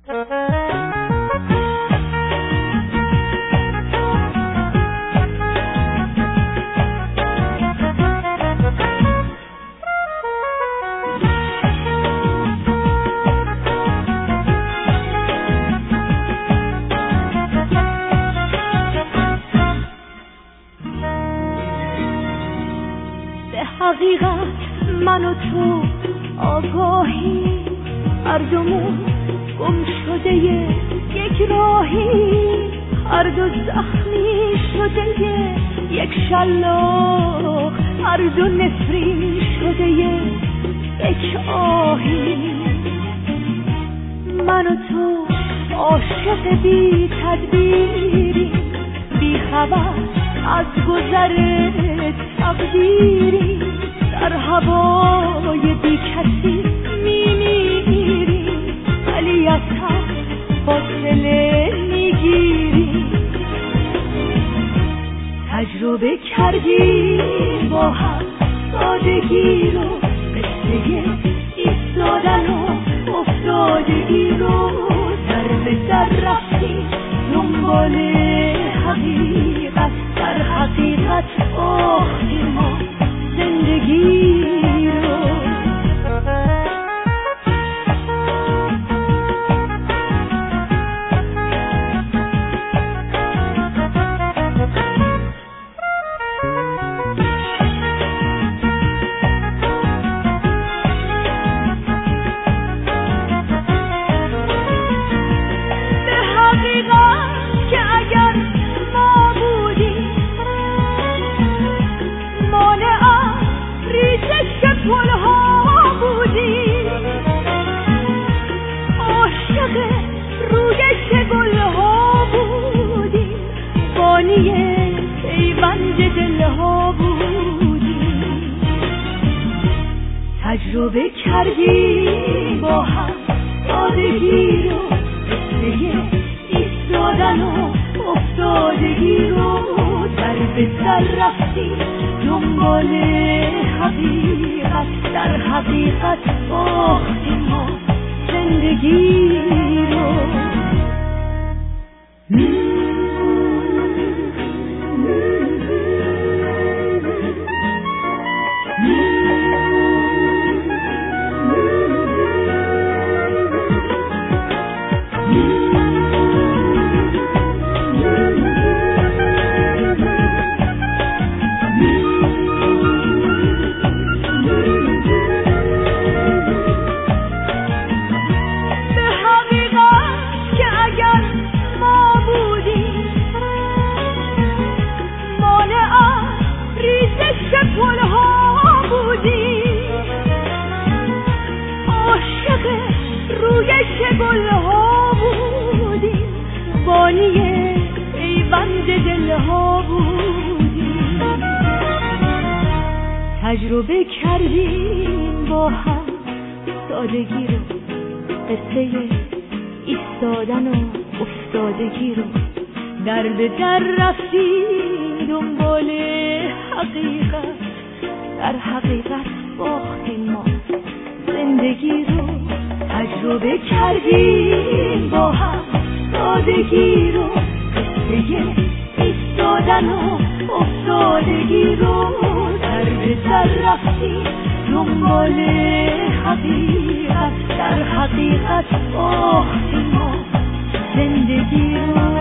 حقیقت من و تو آگاهی هر دومون گم شده یک راهی، هر دو زخمی شده یک شلاق، هر دو نفرین شده یک آهی. من و تو عاشق بی تدبیری، بی خبر از گذر تقدیری، در هوای بی کسی میمیری، ولی از هم فاصله میگیری. تجربه کردی با هم سادگی رو، قصه ایستادن و افتادگی رو، در به در رفتی دنبال حقیقت، در حقیقت باختی ما زندگی رو. تجربه کردی با هم سادگی رو، قصه ایستادن و افتادگی رو، در به در رفتی دنبال حقیقت، در حقیقت باختی ما زندگی رو. تجربه کردیم با هم سادگی رو، قصه ایستادن و افتادگی رو، در به در رفتیم دنبال حقیقت، در حقیقت باختیم ما زندگی رو. تجربه کردیم با هم سادگی رو، قصه ایستادن و افتادگی رو، در به در رفتی دنبال حقیقت، در حقیقت باختی ما زندگی رو.